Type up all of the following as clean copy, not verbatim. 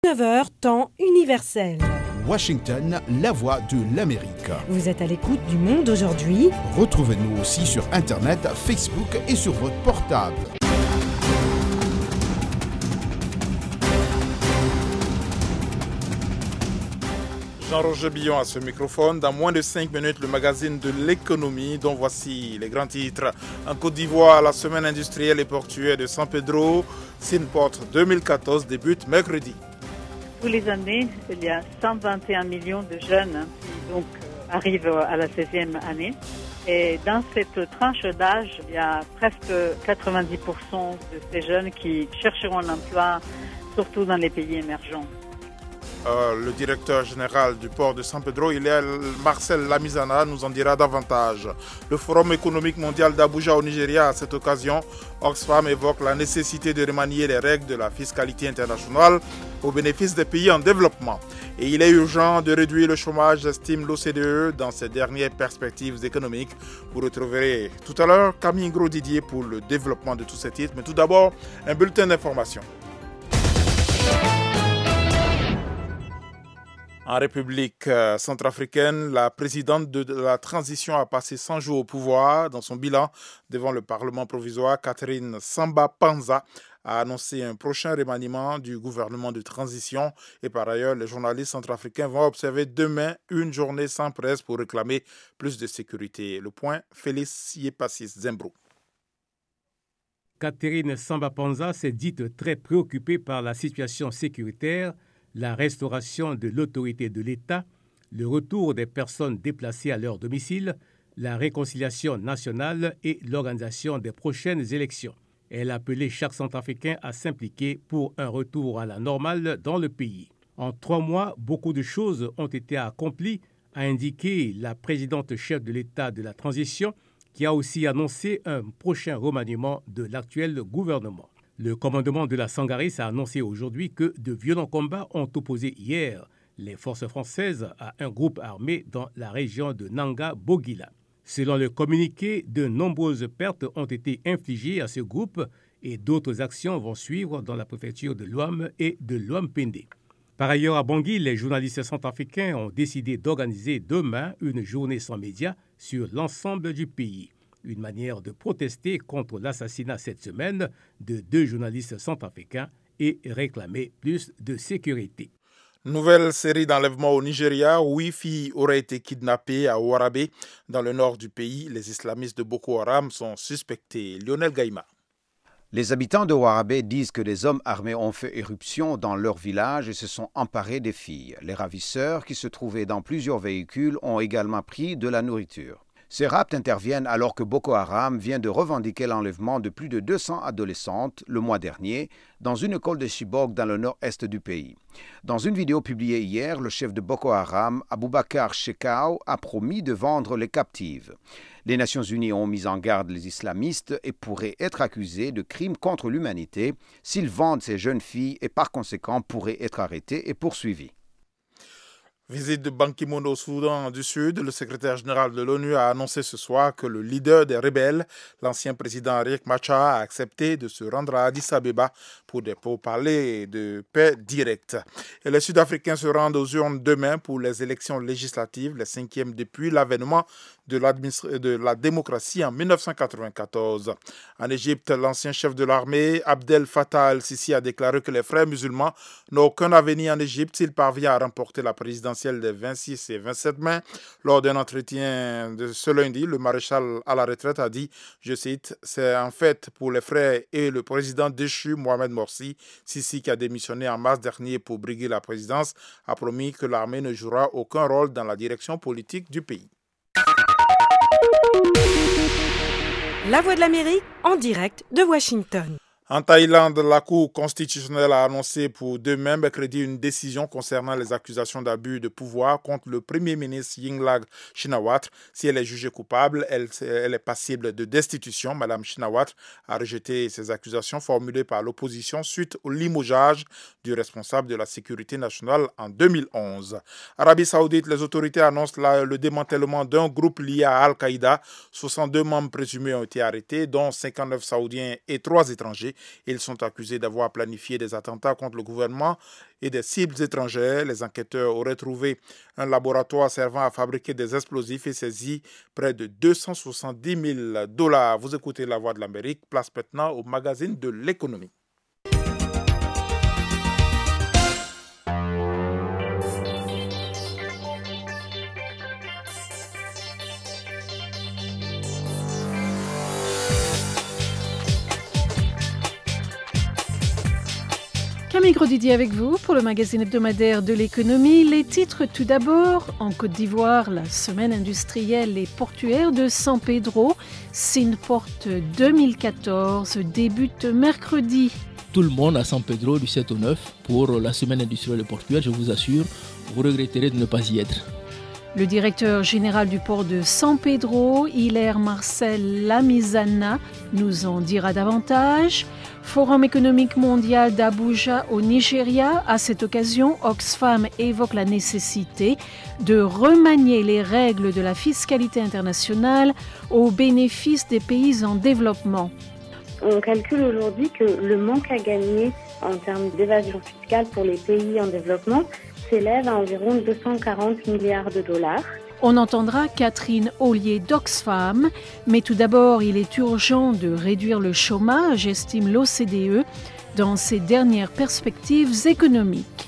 9h, temps universel. Washington, la voix de l'Amérique. Vous êtes à l'écoute du Monde aujourd'hui. Retrouvez-nous aussi sur Internet, Facebook et sur votre portable. Jean-Roger Billon à ce microphone. Dans moins de 5 minutes, le magazine de l'économie, dont voici les grands titres. En Côte d'Ivoire, la semaine industrielle et portuaire de San Pedro, Sinport 2014, débute mercredi. Tous les années, il y a 121 millions de jeunes qui arrivent à la 16e année. Et dans cette tranche d'âge, il y a presque 90% de ces jeunes qui chercheront un emploi, surtout dans les pays émergents. Le directeur général du port de San Pedro, Marcel Lamizana, nous en dira davantage. Le Forum économique mondial d'Abuja au Nigeria, à cette occasion, Oxfam évoque la nécessité de remanier les règles de la fiscalité internationale au bénéfice des pays en développement. Et il est urgent de réduire le chômage, estime l'OCDE dans ses dernières perspectives économiques. Vous retrouverez tout à l'heure Camille Gros-Didier pour le développement de tous ces titres. Mais tout d'abord, un bulletin d'information. En République centrafricaine, la présidente de la transition a passé 100 jours au pouvoir. Dans son bilan devant le Parlement provisoire, Catherine Samba-Panza a annoncé un prochain remaniement du gouvernement de transition. Et par ailleurs, les journalistes centrafricains vont observer demain une journée sans presse pour réclamer plus de sécurité. Le point, Félix Yepassis Zembro. Catherine Samba-Panza s'est dite très préoccupée par la situation sécuritaire, la restauration de l'autorité de l'État, le retour des personnes déplacées à leur domicile, la réconciliation nationale et l'organisation des prochaines élections. Elle a appelé chaque Centrafricain à s'impliquer pour un retour à la normale dans le pays. En 3 mois, beaucoup de choses ont été accomplies, a indiqué la présidente chef de l'État de la transition, qui a aussi annoncé un prochain remaniement de l'actuel gouvernement. Le commandement de la Sangaris a annoncé aujourd'hui que de violents combats ont opposé hier les forces françaises à un groupe armé dans la région de Nanga-Bogila. Selon le communiqué, de nombreuses pertes ont été infligées à ce groupe et d'autres actions vont suivre dans la préfecture de Loam et de Loam-Pende. Par ailleurs, à Bangui, les journalistes centrafricains ont décidé d'organiser demain une journée sans médias sur l'ensemble du pays. Une manière de protester contre l'assassinat cette semaine de 2 journalistes centrafricains et réclamer plus de sécurité. Nouvelle série d'enlèvements au Nigeria. 8 filles auraient été kidnappées à Warabé, dans le nord du pays. Les islamistes de Boko Haram sont suspectés. Lionel Gaïma. Les habitants de Warabé disent que des hommes armés ont fait éruption dans leur village et se sont emparés des filles. Les ravisseurs, qui se trouvaient dans plusieurs véhicules, ont également pris de la nourriture. Ces rapts interviennent alors que Boko Haram vient de revendiquer l'enlèvement de plus de 200 adolescentes le mois dernier dans une école de Chibok dans le nord-est du pays. Dans une vidéo publiée hier, le chef de Boko Haram, Aboubakar Shekau, a promis de vendre les captives. Les Nations Unies ont mis en garde les islamistes et pourraient être accusés de crimes contre l'humanité s'ils vendent ces jeunes filles et par conséquent pourraient être arrêtés et poursuivis. Visite de Ban Ki-moon au Soudan du Sud. Le secrétaire général de l'ONU a annoncé ce soir que le leader des rebelles, l'ancien président Riek Machar, a accepté de se rendre à Addis Abeba pour des pourparlers de paix directe. Et les Sud-Africains se rendent aux urnes demain pour les élections législatives, les 5e depuis l'avènement de la démocratie en 1994. En Égypte, l'ancien chef de l'armée, Abdel Fattah el-Sisi, a déclaré que les frères musulmans n'ont aucun avenir en Égypte s'il parvient à remporter la présidentielle des 26 et 27 mai. Lors d'un entretien de ce lundi, le maréchal à la retraite a dit, je cite, « C'est en fait pour les frères et le président déchu Mohamed Morsi, Sisi, qui a démissionné en mars dernier pour briguer la présidence, a promis que l'armée ne jouera aucun rôle dans la direction politique du pays. » La Voix de l'Amérique, en direct de Washington. En Thaïlande, la Cour constitutionnelle a annoncé pour demain, mercredi, une décision concernant les accusations d'abus de pouvoir contre le Premier ministre Yingluck Shinawatra. Si elle est jugée coupable, elle est passible de destitution. Madame Shinawatra a rejeté ces accusations formulées par l'opposition suite au limogeage du responsable de la sécurité nationale en 2011. Arabie Saoudite, les autorités annoncent le démantèlement d'un groupe lié à Al-Qaïda. 62 membres présumés ont été arrêtés, dont 59 Saoudiens et 3 étrangers. Ils sont accusés d'avoir planifié des attentats contre le gouvernement et des cibles étrangères. Les enquêteurs auraient trouvé un laboratoire servant à fabriquer des explosifs et saisi près de 270 000 $. Vous écoutez La Voix de l'Amérique. Place maintenant au magazine de l'économie. Camille Grosdidier avec vous pour le magazine hebdomadaire de l'économie. Les titres tout d'abord. En Côte d'Ivoire, la semaine industrielle et portuaire de San Pedro, Sinport 2014, débute mercredi. Tout le monde à San Pedro du 7 au 9 pour la semaine industrielle et portuaire. Je vous assure, vous regretterez de ne pas y être. Le directeur général du port de San Pedro, Hilaire Marcel Lamizana, nous en dira davantage. Forum économique mondial d'Abuja au Nigeria. À cette occasion, Oxfam évoque la nécessité de remanier les règles de la fiscalité internationale au bénéfice des pays en développement. On calcule aujourd'hui que le manque à gagner en termes d'évasion fiscale pour les pays en développement s'élève à environ 240 milliards de dollars. On entendra Catherine Ollier d'Oxfam, mais tout d'abord, il est urgent de réduire le chômage, estime l'OCDE, dans ses dernières perspectives économiques.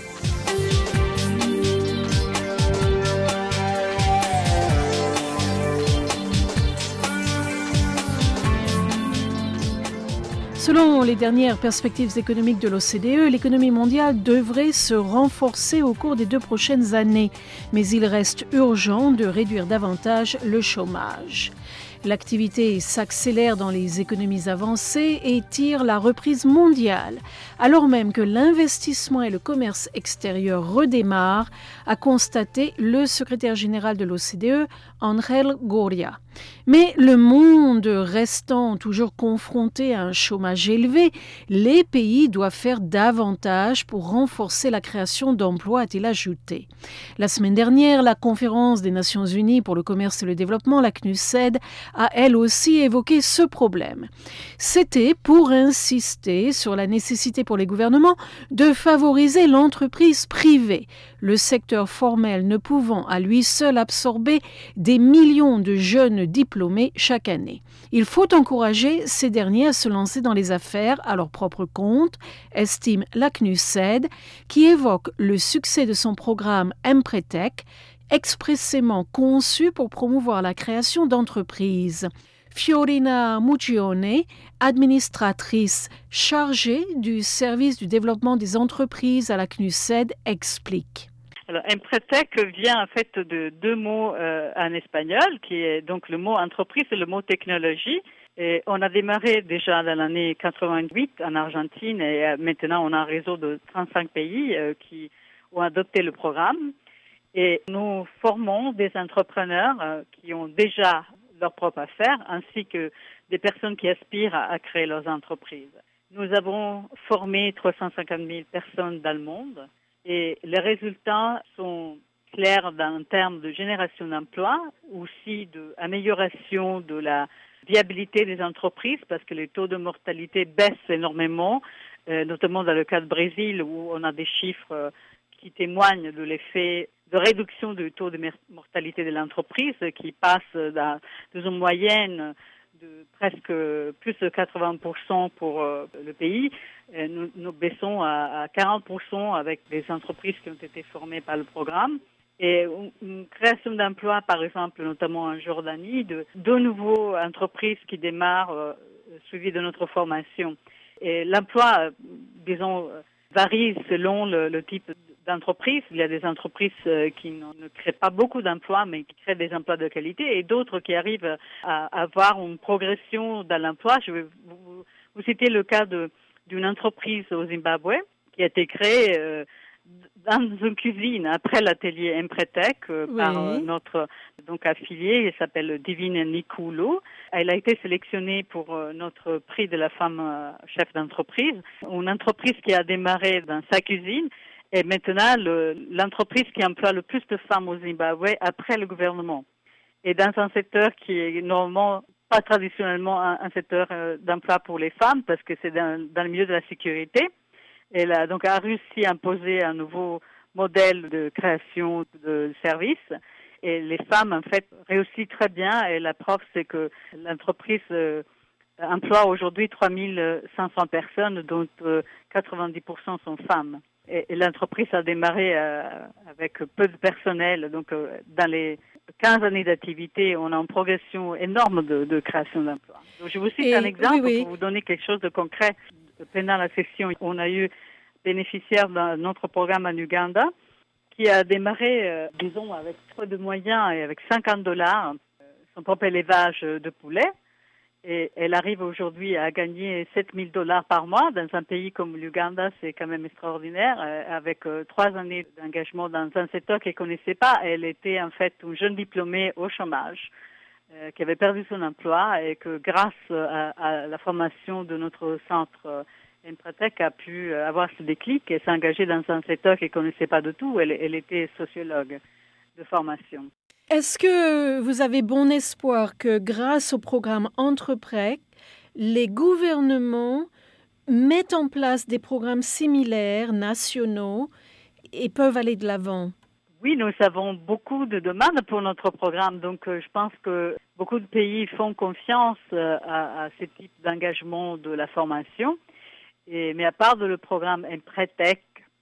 Selon les dernières perspectives économiques de l'OCDE, l'économie mondiale devrait se renforcer au cours des 2 prochaines années. Mais il reste urgent de réduire davantage le chômage. L'activité s'accélère dans les économies avancées et tire la reprise mondiale, alors même que l'investissement et le commerce extérieur redémarrent, a constaté le secrétaire général de l'OCDE, Ángel Gurría. Mais le monde restant toujours confronté à un chômage élevé, les pays doivent faire davantage pour renforcer la création d'emplois, a-t-il ajouté. La semaine dernière, la conférence des Nations Unies pour le commerce et le développement, la CNUSED, a elle aussi évoqué ce problème. C'était pour insister sur la nécessité pour les gouvernements de favoriser l'entreprise privée, le secteur formel ne pouvant à lui seul absorber des millions de jeunes diplômés chaque année. Il faut encourager ces derniers à se lancer dans les affaires à leur propre compte, estime la CNUSED, qui évoque le succès de son programme Empretec, expressément conçu pour promouvoir la création d'entreprises. Fiorina Muccione, administratrice chargée du service du développement des entreprises à la CNUSED, explique. Alors, Empretec vient en fait de 2 mots en espagnol, qui est donc le mot entreprise et le mot technologie. Et on a démarré déjà dans l'année 88 en Argentine et maintenant on a un réseau de 35 pays qui ont adopté le programme. Et nous formons des entrepreneurs qui ont déjà leur propre affaire, ainsi que des personnes qui aspirent à créer leurs entreprises. Nous avons formé 350 000 personnes dans le monde et les résultats sont clairs en termes de génération d'emplois, aussi d'amélioration de la viabilité des entreprises, parce que les taux de mortalité baissent énormément, notamment dans le cas du Brésil où on a des chiffres qui témoignent de l'effet de réduction du taux de mortalité de l'entreprise qui passe d'une moyenne de presque plus de 80% pour le pays. Nous baissons à 40% avec les entreprises qui ont été formées par le programme. Et une création d'emplois, par exemple, notamment en Jordanie, de 2 nouveaux entreprises qui démarrent suivies de notre formation. Et l'emploi, disons, varie selon le type d'entreprises. Il y a des entreprises qui ne créent pas beaucoup d'emplois, mais qui créent des emplois de qualité, et d'autres qui arrivent à avoir une progression dans l'emploi. Je vais vous citer le cas d'une entreprise au Zimbabwe qui a été créée dans une cuisine après l'atelier Empretec par notre affilié, il s'appelle Divine Nikulu. Elle a été sélectionnée pour notre prix de la femme chef d'entreprise. Une entreprise qui a démarré dans sa cuisine et maintenant l'entreprise qui emploie le plus de femmes au Zimbabwe après le gouvernement. Et dans un secteur qui est normalement pas traditionnellement un secteur d'emploi pour les femmes parce que c'est dans le milieu de la sécurité. Elle a donc réussi à imposer un nouveau modèle de création de services. Et les femmes, en fait, réussissent très bien. Et la preuve, c'est que l'entreprise emploie aujourd'hui 3500 personnes, dont 90% sont femmes. Et l'entreprise a démarré avec peu de personnel. Donc, dans les 15 années d'activité, on a une progression énorme de création d'emplois. Donc, je vous cite un exemple pour vous donner quelque chose de concret. Pendant la session, on a eu bénéficiaire d'un autre programme en Uganda qui a démarré, disons, avec peu de moyens et avec $50, son propre élevage de poulets. Et elle arrive aujourd'hui à gagner $7,000 par mois dans un pays comme l'Ouganda, c'est quand même extraordinaire, avec 3 années d'engagement dans un secteur qu'elle ne connaissait pas. Elle était en fait une jeune diplômée au chômage qui avait perdu son emploi et que grâce à la formation de notre centre Empretec a pu avoir ce déclic et s'engager dans un secteur qu'elle ne connaissait pas du tout. Elle était sociologue de formation. Est-ce que vous avez bon espoir que grâce au programme Entreprec, les gouvernements mettent en place des programmes similaires, nationaux, et peuvent aller de l'avant? Oui, nous avons beaucoup de demandes pour notre programme. Donc, je pense que beaucoup de pays font confiance à ce type d'engagement de la formation. Mais à part de le programme Empretec,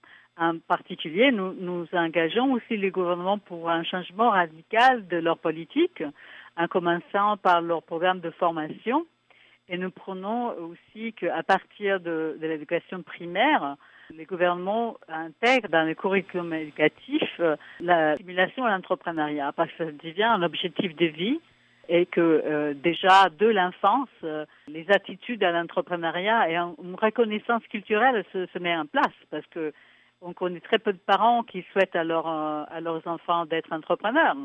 en particulier, nous engageons aussi les gouvernements pour un changement radical de leur politique, en commençant par leur programme de formation. Et nous prenons aussi qu'à partir de l'éducation primaire, les gouvernements intègrent dans le curriculum éducatif la stimulation à l'entrepreneuriat, parce que ça devient un objectif de vie et que déjà de l'enfance, les attitudes à l'entrepreneuriat et une reconnaissance culturelle se met en place, parce que on connaît très peu de parents qui souhaitent à leurs enfants d'être entrepreneurs.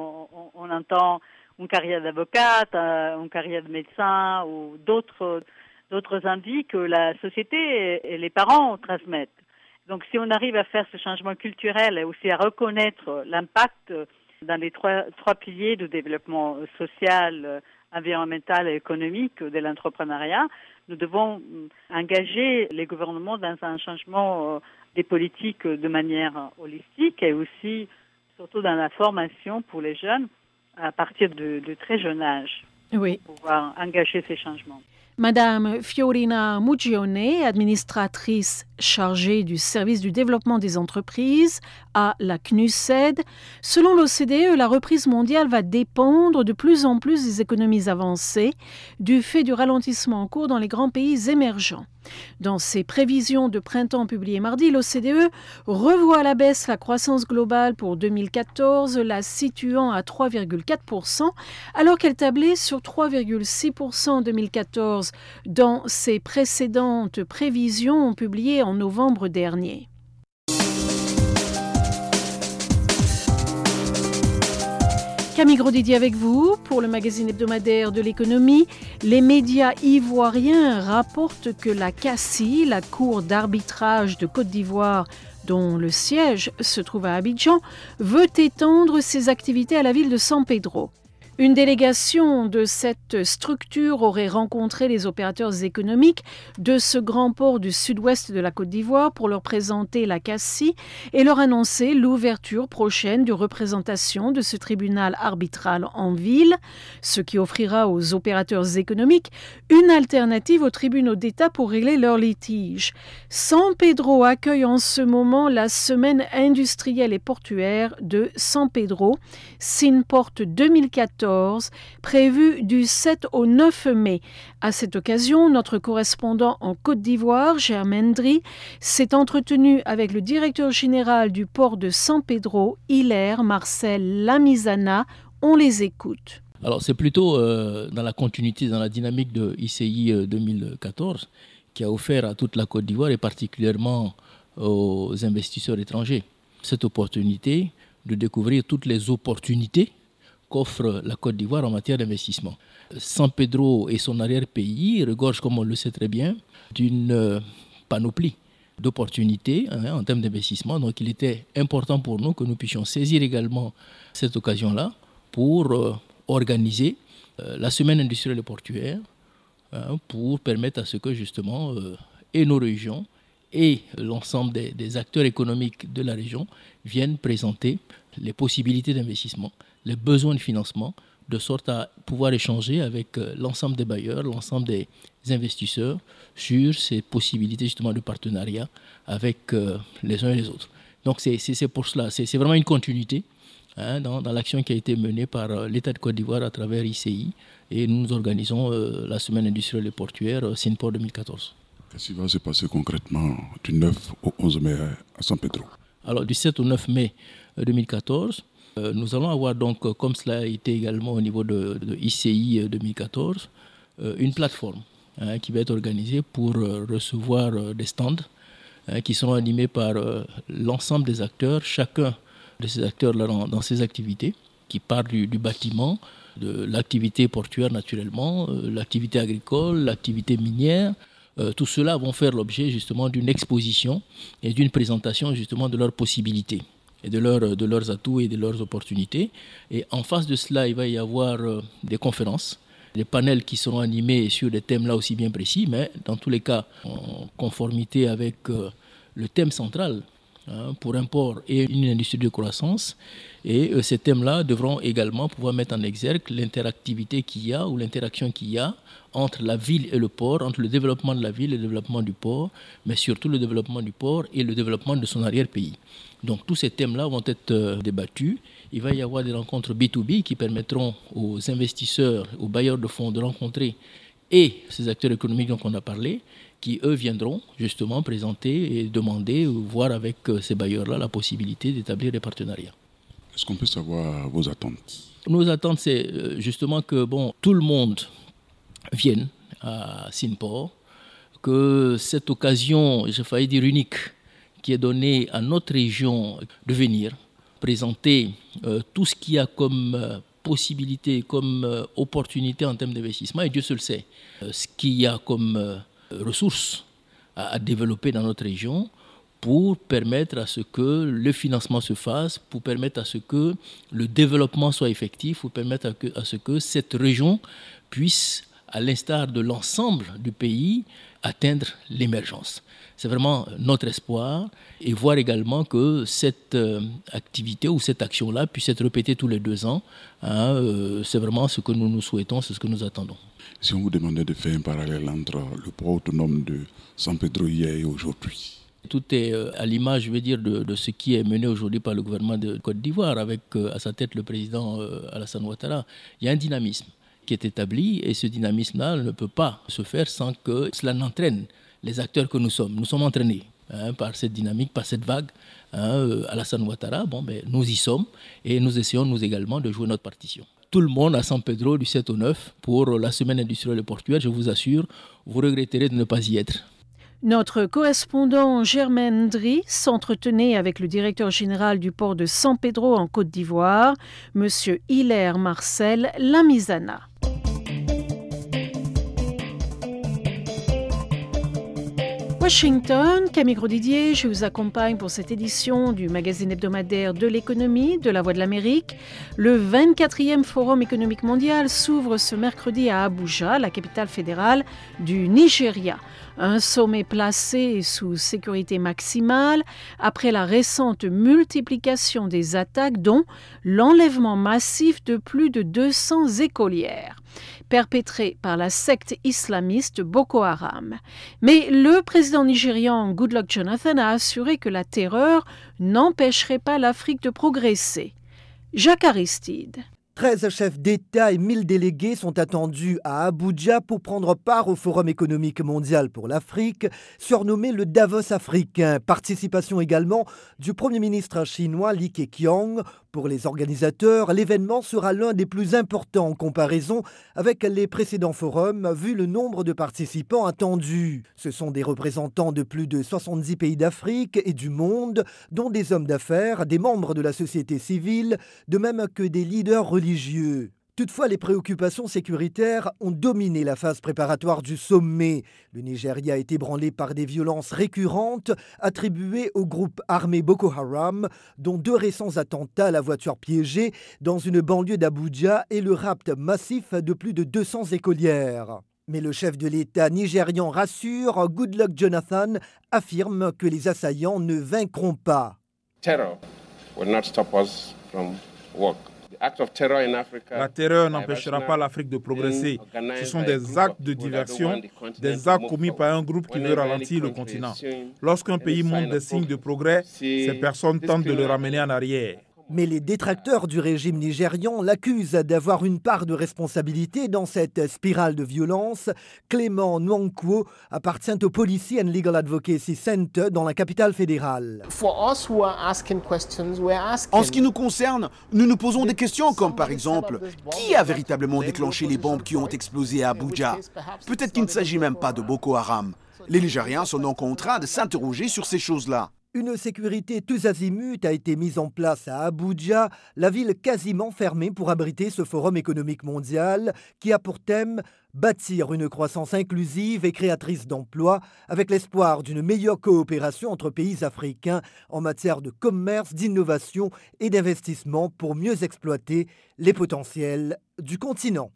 On entend une carrière d'avocate, une carrière de médecin ou d'autres envies que la société et les parents transmettent. Donc, si on arrive à faire ce changement culturel et aussi à reconnaître l'impact dans les trois piliers du développement social, environnemental et économique de l'entrepreneuriat, nous devons engager les gouvernements dans un changement des politiques de manière holistique et aussi, surtout dans la formation pour les jeunes à partir de très jeune âge, oui, pour pouvoir engager ces changements. Madame Fiorina Mugione, administratrice chargée du service du développement des entreprises à la CNUSED. Selon l'OCDE, la reprise mondiale va dépendre de plus en plus des économies avancées du fait du ralentissement en cours dans les grands pays émergents. Dans ses prévisions de printemps publiées mardi, l'OCDE revoit à la baisse la croissance globale pour 2014, la situant à 3,4%, alors qu'elle tablait sur 3,6% en 2014 dans ses précédentes prévisions publiées en novembre dernier. Camille Grosdidier avec vous pour le magazine hebdomadaire de l'économie. Les médias ivoiriens rapportent que la CACI, la Cour d'arbitrage de Côte d'Ivoire, dont le siège se trouve à Abidjan, veut étendre ses activités à la ville de San Pedro. Une délégation de cette structure aurait rencontré les opérateurs économiques de ce grand port du sud-ouest de la Côte d'Ivoire pour leur présenter la CACI et leur annoncer l'ouverture prochaine de représentation de ce tribunal arbitral en ville, ce qui offrira aux opérateurs économiques une alternative aux tribunaux d'État pour régler leurs litiges. San Pedro accueille en ce moment la semaine industrielle et portuaire de San Pedro, Sinport 2014, prévu du 7 au 9 mai. À cette occasion, notre correspondant en Côte d'Ivoire, Germaine Dry, s'est entretenu avec le directeur général du port de San Pedro, Hilaire Marcel Lamizana. On les écoute. Alors c'est plutôt dans la continuité, dans la dynamique de ICI 2014 qui a offert à toute la Côte d'Ivoire et particulièrement aux investisseurs étrangers cette opportunité de découvrir toutes les opportunités qu'offre la Côte d'Ivoire en matière d'investissement. San Pedro et son arrière-pays regorgent, comme on le sait très bien, d'une panoplie d'opportunités en termes d'investissement. Donc il était important pour nous que nous puissions saisir également cette occasion-là pour organiser la semaine industrielle et portuaire pour permettre à ce que justement et nos régions et l'ensemble des acteurs économiques de la région viennent présenter les possibilités d'investissement, les besoins de financement, de sorte à pouvoir échanger avec l'ensemble des bailleurs, l'ensemble des investisseurs sur ces possibilités justement de partenariat avec les uns et les autres. Donc c'est pour cela, c'est vraiment une continuité dans l'action qui a été menée par l'État de Côte d'Ivoire à travers ICI, et nous organisons la semaine industrielle et portuaire Sinpor 2014. Qu'est-ce qui va se passer concrètement du 9 au 11 mai à San Pedro? Alors du 7 au 9 mai 2014, nous allons avoir donc, comme cela a été également au niveau de ICI 2014, une plateforme qui va être organisée pour recevoir des stands qui seront animés par l'ensemble des acteurs, chacun de ces acteurs-là dans ses activités, qui partent du bâtiment, de l'activité portuaire naturellement, l'activité agricole, l'activité minière. Tout cela vont faire l'objet justement d'une exposition et d'une présentation justement de leurs possibilités et de leurs atouts et de leurs opportunités. Et en face de cela, il va y avoir des conférences, des panels qui seront animés sur des thèmes là aussi bien précis, mais dans tous les cas en conformité avec le thème central pour un port et une industrie de croissance. Et ces thèmes-là devront également pouvoir mettre en exergue l'interactivité qu'il y a ou l'interaction qu'il y a entre la ville et le port, entre le développement de la ville et le développement du port, mais surtout le développement du port et le développement de son arrière-pays. Donc tous ces thèmes-là vont être débattus. Il va y avoir des rencontres B2B qui permettront aux investisseurs, aux bailleurs de fonds de rencontrer et ces acteurs économiques dont on a parlé, qui eux viendront justement présenter et demander, voir avec ces bailleurs-là la possibilité d'établir des partenariats. Est-ce qu'on peut savoir vos attentes? Nos attentes, c'est justement que tout le monde vienne à Sinpor, que cette occasion, j'ai failli dire unique, qui est donnée à notre région de venir présenter tout ce qu'il y a comme possibilité, comme opportunité en termes d'investissement, et Dieu seul sait ce qu'il y a comme ressources à développer dans notre région pour permettre à ce que le financement se fasse, pour permettre à ce que le développement soit effectif, pour permettre à ce que cette région puisse, à l'instar de l'ensemble du pays, atteindre l'émergence. C'est vraiment notre espoir, et voir également que cette activité ou cette action-là puisse être répétée tous les 2 ans. C'est vraiment ce que nous souhaitons, c'est ce que nous attendons. Si on vous demandait de faire un parallèle entre le port autonome de San Pedro hier et aujourd'hui? Tout est à l'image, je veux dire, de ce qui est mené aujourd'hui par le gouvernement de Côte d'Ivoire, avec à sa tête le président Alassane Ouattara. Il y a un dynamisme qui est établi, et ce dynamisme-là ne peut pas se faire sans que cela n'entraîne les acteurs que nous sommes. Nous sommes entraînés par cette dynamique, par cette vague. Alassane Ouattara, nous y sommes, et nous essayons nous également de jouer notre partition. Tout le monde à San Pedro du 7 au 9 pour la semaine industrielle et portuaire, je vous assure, vous regretterez de ne pas y être. Notre correspondant Germaine Dry s'entretenait avec le directeur général du port de San Pedro en Côte d'Ivoire, M. Hilaire Marcel Lamizana. Washington, Camille Grosdidier, je vous accompagne pour cette édition du magazine hebdomadaire de l'économie de la Voix de l'Amérique. Le 24e Forum économique mondial s'ouvre ce mercredi à Abuja, la capitale fédérale du Nigeria. Un sommet placé sous sécurité maximale après la récente multiplication des attaques, dont l'enlèvement massif de plus de 200 écolières, perpétrées par la secte islamiste Boko Haram. Mais le président nigérian Goodluck Jonathan a assuré que la terreur n'empêcherait pas l'Afrique de progresser. Jacques Aristide. 13 chefs d'État et 1000 délégués sont attendus à Abuja pour prendre part au Forum économique mondial pour l'Afrique, surnommé le Davos africain. Participation également du Premier ministre chinois Li Keqiang. Pour les organisateurs, l'événement sera l'un des plus importants en comparaison avec les précédents forums, vu le nombre de participants attendus. Ce sont des représentants de plus de 70 pays d'Afrique et du monde, dont des hommes d'affaires, des membres de la société civile, de même que des leaders religieux. Toutefois, les préoccupations sécuritaires ont dominé la phase préparatoire du sommet. Le Nigeria est ébranlé par des violences récurrentes attribuées au groupe armé Boko Haram, dont 2 récents attentats à la voiture piégée dans une banlieue d'Abuja et le rapt massif de plus de 200 écolières. Mais le chef de l'État nigérian rassure, Goodluck Jonathan affirme que les assaillants ne vaincront pas. Terror will not stop us from work. La terreur n'empêchera pas l'Afrique de progresser. Ce sont des actes de diversion, des actes commis par un groupe qui veut ralentir le continent. Lorsqu'un pays montre des signes de progrès, ces personnes tentent de le ramener en arrière. Mais les détracteurs du régime nigérian l'accusent d'avoir une part de responsabilité dans cette spirale de violence. Clément Nwankwo appartient au Policy and Legal Advocacy Center dans la capitale fédérale. En ce qui nous concerne, nous nous posons des questions comme par exemple, qui a véritablement déclenché les bombes qui ont explosé à Abuja? Peut-être qu'il ne s'agit même pas de Boko Haram. Les Nigériens sont donc contraints de s'interroger sur ces choses-là. Une sécurité tous azimuts a été mise en place à Abuja, la ville quasiment fermée pour abriter ce forum économique mondial qui a pour thème bâtir une croissance inclusive et créatrice d'emplois avec l'espoir d'une meilleure coopération entre pays africains en matière de commerce, d'innovation et d'investissement pour mieux exploiter les potentiels du continent.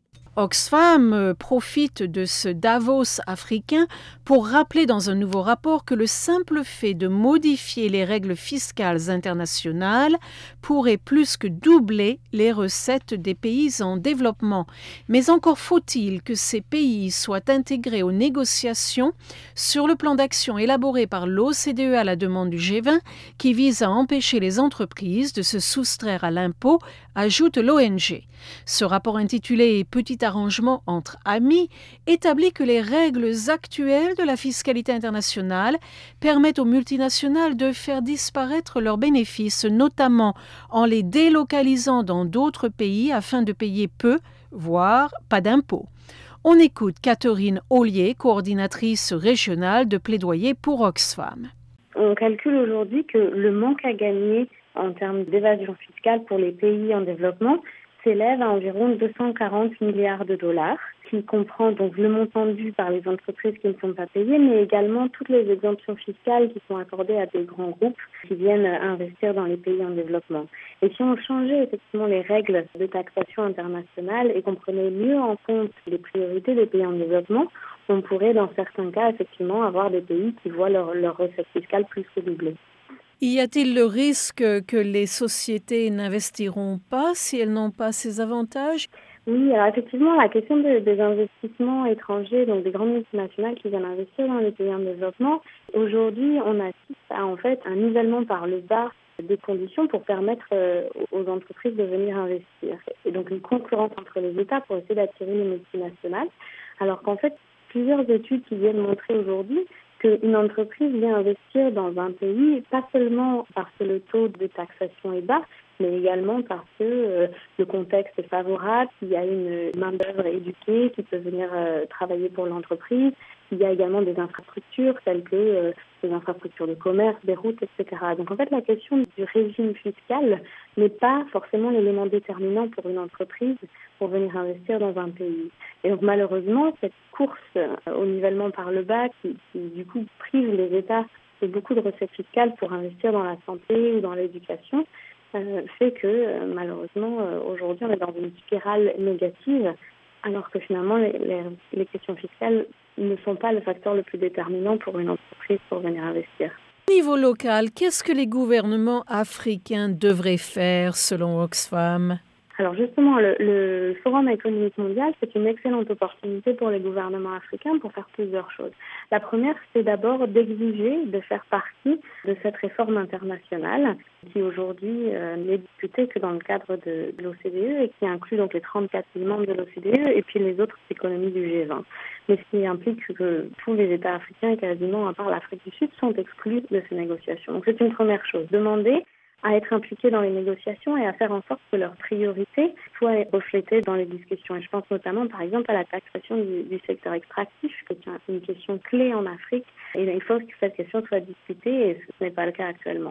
Oxfam profite de ce Davos africain pour rappeler dans un nouveau rapport que le simple fait de modifier les règles fiscales internationales pourrait plus que doubler les recettes des pays en développement. Mais encore faut-il que ces pays soient intégrés aux négociations sur le plan d'action élaboré par l'OCDE à la demande du G20 qui vise à empêcher les entreprises de se soustraire à l'impôt, ajoute l'ONG. Ce rapport intitulé « Petit arrangement entre amis » établit que les règles actuelles de la fiscalité internationale permettent aux multinationales de faire disparaître leurs bénéfices, notamment en les délocalisant dans d'autres pays afin de payer peu, voire pas d'impôts. On écoute Catherine Ollier, coordinatrice régionale de plaidoyer pour Oxfam. On calcule aujourd'hui que le manque à gagner en termes d'évasion fiscale pour les pays en développement s'élève à environ 240 milliards de dollars, qui comprend donc le montant dû par les entreprises qui ne sont pas payées, mais également toutes les exemptions fiscales qui sont accordées à des grands groupes qui viennent investir dans les pays en développement. Et si on changeait effectivement les règles de taxation internationale et qu'on prenait mieux en compte les priorités des pays en développement, on pourrait dans certains cas effectivement avoir des pays qui voient leur recette fiscale plus que doubler. Y a-t-il le risque que les sociétés n'investiront pas si elles n'ont pas ces avantages? Oui, alors effectivement, la question des investissements étrangers, donc des grandes multinationales qui viennent investir dans les pays en développement, aujourd'hui, on assiste à en fait un nivellement par le bas des conditions pour permettre aux entreprises de venir investir. Et donc une concurrence entre les États pour essayer d'attirer les multinationales, alors qu'en fait, plusieurs études qui viennent montrer aujourd'hui qu'une entreprise vient investir dans un pays, pas seulement parce que le taux de taxation est bas, mais également parce que le contexte est favorable, qu'il y a une main-d'œuvre éduquée qui peut venir travailler pour l'entreprise. Il y a également des infrastructures telles que des infrastructures de commerce, des routes, etc. Donc en fait, la question du régime fiscal n'est pas forcément l'élément déterminant pour une entreprise pour venir investir dans un pays. Et donc malheureusement, cette course au nivellement par le bas qui du coup prive les États de beaucoup de recettes fiscales pour investir dans la santé ou dans l'éducation, fait que malheureusement aujourd'hui on est dans une spirale négative, alors que finalement les questions fiscales ne sont pas le facteur le plus déterminant pour une entreprise pour venir investir. Au niveau local, qu'est-ce que les gouvernements africains devraient faire selon Oxfam ? Alors justement, le Forum économique mondial, c'est une excellente opportunité pour les gouvernements africains pour faire plusieurs choses. La première, c'est d'abord d'exiger de faire partie de cette réforme internationale qui aujourd'hui n'est discutée que dans le cadre de l'OCDE et qui inclut donc les 34 pays membres de l'OCDE et puis les autres économies du G20. Mais ce qui implique que tous les États africains, quasiment à part l'Afrique du Sud, sont exclus de ces négociations. Donc c'est une première chose. Demander à être impliqués dans les négociations et à faire en sorte que leurs priorités soient reflétées dans les discussions. Et je pense notamment, par exemple, à la taxation du secteur extractif, qui est une question clé en Afrique. Et il faut que cette question soit discutée et ce n'est pas le cas actuellement.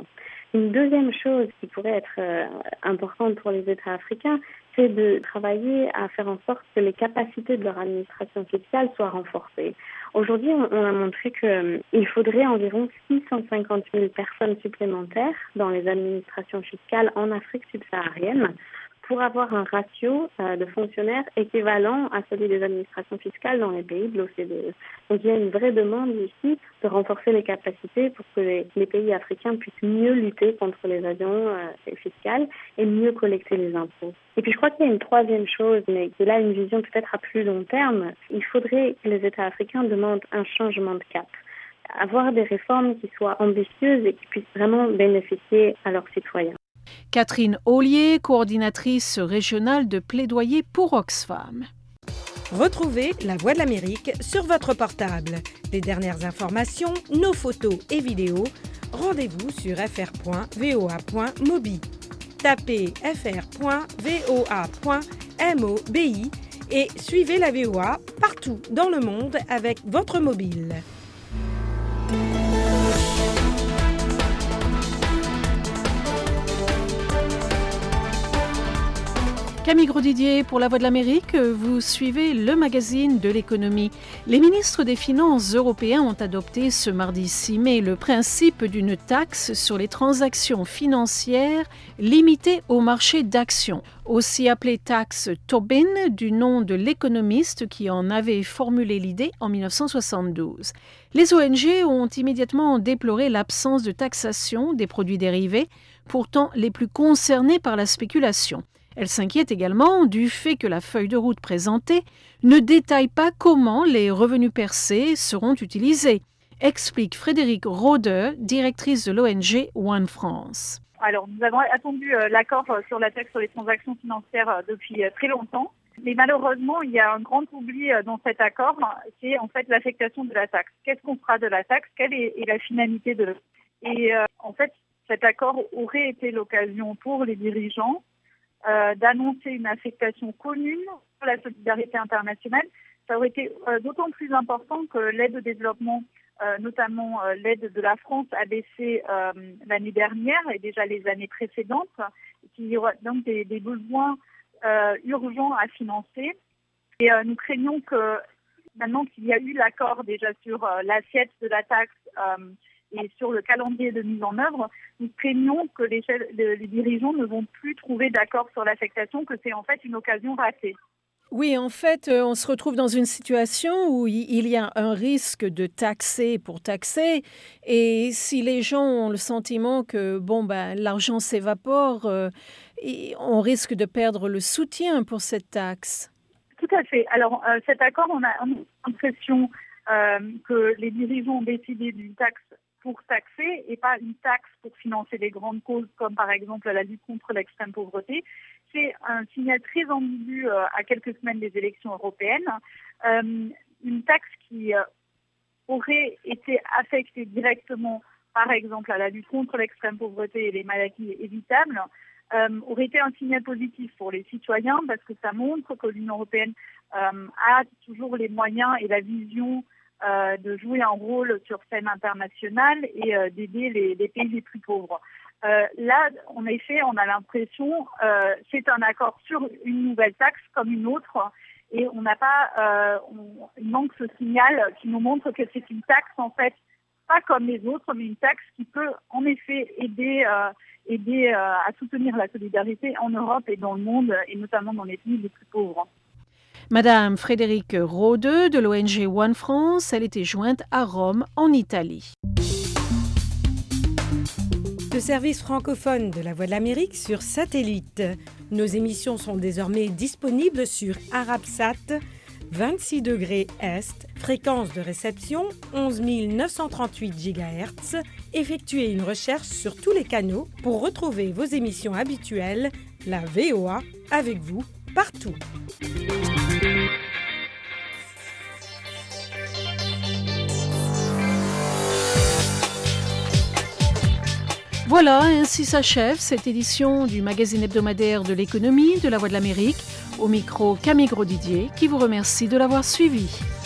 Une deuxième chose qui pourrait être importante pour les États africains, c'est de travailler à faire en sorte que les capacités de leur administration fiscale soient renforcées. Aujourd'hui, on a montré qu'il faudrait environ 650 000 personnes supplémentaires dans les administrations fiscales en Afrique subsaharienne pour avoir un ratio de fonctionnaires équivalent à celui des administrations fiscales dans les pays de l'OCDE. Donc il y a une vraie demande ici de renforcer les capacités pour que les pays africains puissent mieux lutter contre l'évasion fiscale et mieux collecter les impôts. Et puis je crois qu'il y a une troisième chose, mais qui est là une vision peut-être à plus long terme. Il faudrait que les États africains demandent un changement de cap. Avoir des réformes qui soient ambitieuses et qui puissent vraiment bénéficier à leurs citoyens. Catherine Ollier, coordinatrice régionale de plaidoyer pour Oxfam. Retrouvez La Voix de l'Amérique sur votre portable. Les dernières informations, nos photos et vidéos, rendez-vous sur fr.voa.mobi. Tapez fr.voa.mobi et suivez la VOA partout dans le monde avec votre mobile. Camille Grosdidier pour La Voix de l'Amérique, vous suivez le magazine de l'économie. Les ministres des Finances européens ont adopté ce mardi 6 mai le principe d'une taxe sur les transactions financières limitée au marché d'actions, aussi appelée taxe Tobin du nom de l'économiste qui en avait formulé l'idée en 1972. Les ONG ont immédiatement déploré l'absence de taxation des produits dérivés, pourtant les plus concernés par la spéculation. Elle s'inquiète également du fait que la feuille de route présentée ne détaille pas comment les revenus percés seront utilisés, explique Frédérique Rode, directrice de l'ONG One France. Alors, nous avons attendu l'accord sur la taxe sur les transactions financières depuis très longtemps. Mais malheureusement, il y a un grand oubli dans cet accord, c'est en fait l'affectation de la taxe. Qu'est-ce qu'on fera de la taxe? Quelle est la finalité de la taxe? Et en fait, cet accord aurait été l'occasion pour les dirigeants d'annoncer une affectation commune pour la solidarité internationale. Ça aurait été d'autant plus important que l'aide au développement, notamment l'aide de la France, a baissé l'année dernière et déjà les années précédentes, qu'il y aura donc des besoins urgents à financer. Et nous craignons que maintenant qu'il y a eu l'accord déjà sur l'assiette de la taxe et sur le calendrier de mise en œuvre, nous craignons que les dirigeants ne vont plus trouver d'accord sur l'affectation, que c'est en fait une occasion ratée. Oui, en fait, on se retrouve dans une situation où il y a un risque de taxer pour taxer. Et si les gens ont le sentiment que l'argent s'évapore, on risque de perdre le soutien pour cette taxe. Tout à fait. Alors, cet accord, on a l'impression que les dirigeants ont décidé d'une taxe pour taxer et pas une taxe pour financer des grandes causes comme par exemple la lutte contre l'extrême pauvreté. C'est un signal très ambigu à quelques semaines des élections européennes. Une taxe qui aurait été affectée directement par exemple à la lutte contre l'extrême pauvreté et les maladies évitables aurait été un signal positif pour les citoyens parce que ça montre que l'Union européenne a toujours les moyens et la vision de jouer un rôle sur scène internationale et d'aider les pays les plus pauvres. Là, en effet, on a l'impression c'est un accord sur une nouvelle taxe comme une autre et on n'a pas, il manque ce signal qui nous montre que c'est une taxe en fait pas comme les autres, mais une taxe qui peut en effet aider à soutenir la solidarité en Europe et dans le monde et notamment dans les pays les plus pauvres. Madame Frédérique Rode de l'ONG One France, elle était jointe à Rome, en Italie. Le service francophone de La Voix de l'Amérique sur satellite. Nos émissions sont désormais disponibles sur Arabsat, 26 degrés Est, fréquence de réception 11 938 GHz. Effectuez une recherche sur tous les canaux pour retrouver vos émissions habituelles, la VOA, avec vous, partout. Voilà, ainsi s'achève cette édition du magazine hebdomadaire de l'économie de La Voix de l'Amérique. Au micro, Camille Grosdidier, qui vous remercie de l'avoir suivi.